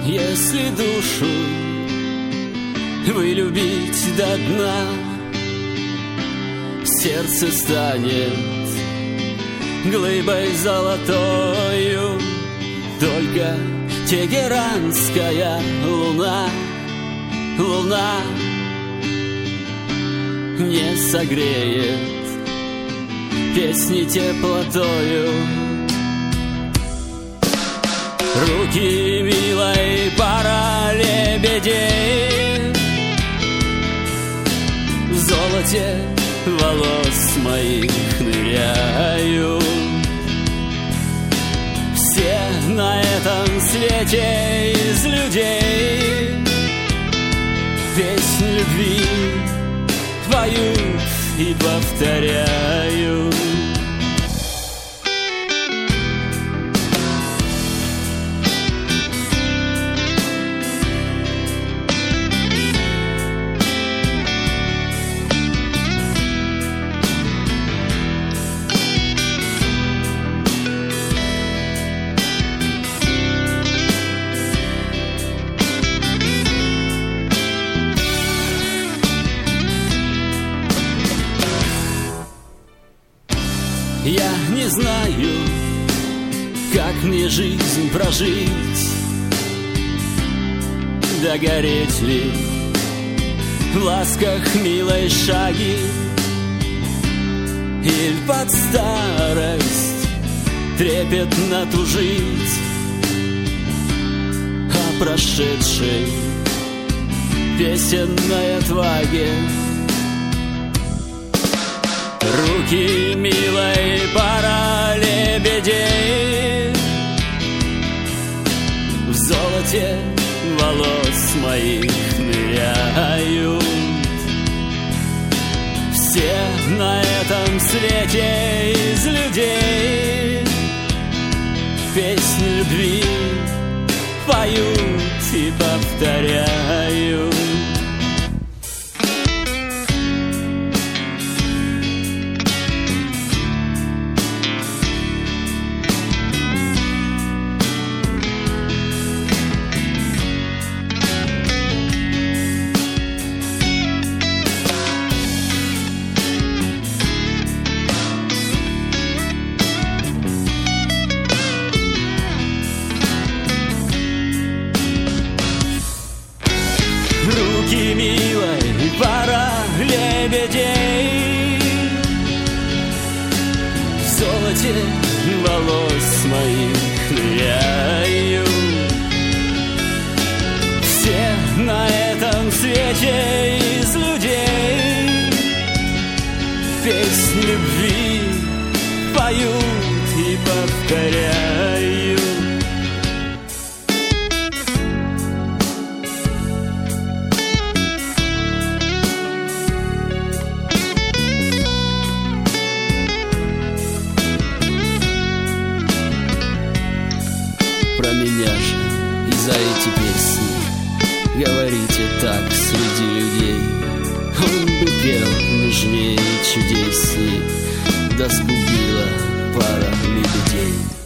если душу вы любить до дна, сердце станет глыбой золотою. Только тегеранская луна, луна не согреет песни теплотою. Руки милой пара лебедей в золоте волос моих ныряют. Все на этом свете из людей песнь любви поют и повторяют. Я не знаю, как мне жизнь прожить, догореть ли в ласках милой шаги, или под старость трепетно тужить о прошедшей песенной отваге. Руки милой пара лебедей в золоте волос моих ныряют. Все на этом свете из людей песнь любви поют и повторяют. Руки милой пара лебедей в золоте волос моих ныряют. Все на этом свете из людей песнь любви поют и повторяют. Про меня же и за эти песни говорите так среди людей. Он бы пел нежнее и чудесней, да сгубила пара лебедей.